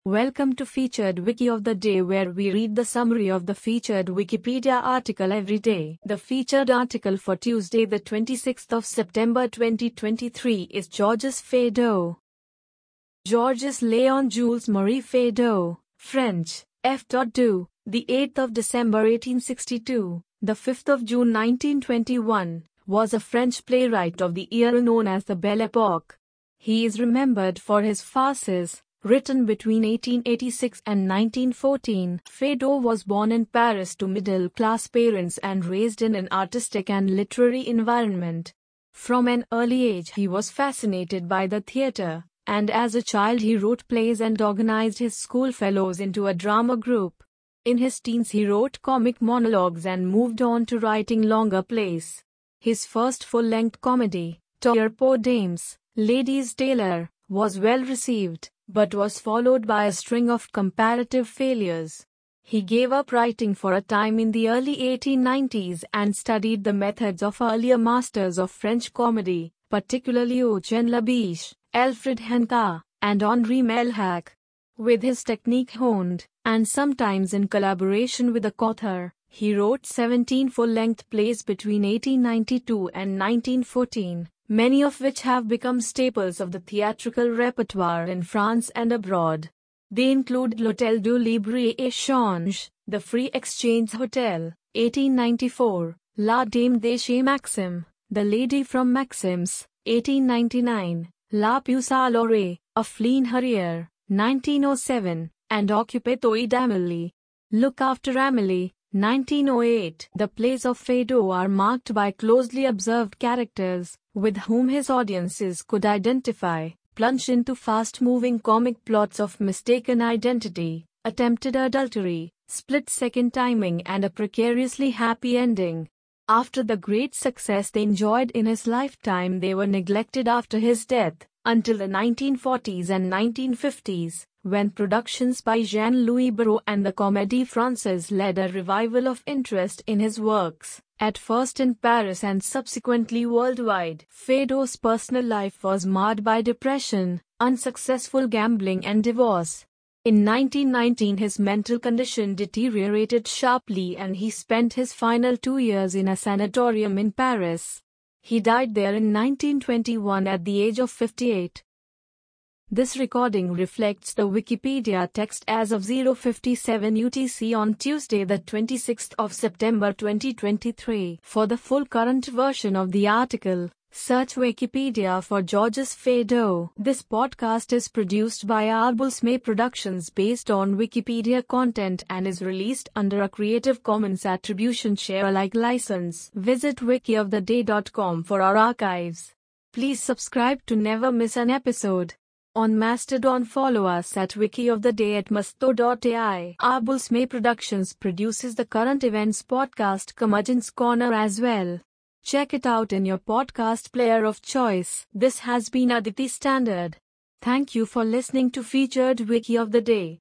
Welcome to Featured Wiki of the Day, where we read the summary of the featured Wikipedia article every day. The featured article for Tuesday, the 26th of September 2023 is Georges Feydeau. Georges Léon Jules Marie Feydeau, French, F.2, the 8th of December 1862, the 5th of June 1921, was a French playwright of the era known as the Belle Époque. He is remembered for his farces, written between 1886 and 1914. Feydeau was born in Paris to middle-class parents and raised in an artistic and literary environment. From an early age he was fascinated by the theatre, and as a child he wrote plays and organized his schoolfellows into a drama group. In his teens he wrote comic monologues and moved on to writing longer plays. His first full-length comedy, Trois Pour Dames, Ladies' Tailor, was well received, but was followed by a string of comparative failures. He gave up writing for a time in the early 1890s and studied the methods of earlier masters of French comedy, particularly Eugène Labiche, Alfred Henka, and Henri Melhac. With his technique honed, and sometimes in collaboration with a co-author, he wrote 17 full-length plays between 1892 and 1914. Many of which have become staples of the theatrical repertoire in France and abroad. They include L'Hôtel du Libre-Échange, The Free Exchange Hotel, 1894, La Dame de chez Maxime, The Lady from Maxime's, 1899, La Puce à l'Oreille, A Fleeing Hurrier, 1907, and Occupez-toi d'Amélie, Look After Amélie, 1908. The plays of Feydeau are marked by closely observed characters, with whom his audiences could identify, plunge into fast-moving comic plots of mistaken identity, attempted adultery, split-second timing and a precariously happy ending. After the great success they enjoyed in his lifetime, they were neglected after his death, until the 1940s and 1950s, when productions by Jean-Louis Barrault and the Comédie Française led a revival of interest in his works, at first in Paris and subsequently worldwide. Feydeau's personal life was marred by depression, unsuccessful gambling and divorce. In 1919 his mental condition deteriorated sharply and he spent his final 2 years in a sanatorium in Paris. He died there in 1921 at the age of 58. This recording reflects the Wikipedia text as of 0:57 UTC on Tuesday, the 26th of September 2023. For the full current version of the article, search Wikipedia for Georges Feydeau. This podcast is produced by Arbulsme Productions based on Wikipedia content and is released under a Creative Commons Attribution Share Alike license. Visit wikioftheday.com for our archives. Please subscribe to never miss an episode. On Mastodon, follow us at wikioftheday at masto.ai. Arbulsme Productions produces the current events podcast Curmudgeon's Corner as well. Check it out in your podcast player of choice. This has been Aditi Standard. Thank you for listening to Featured Wiki of the Day.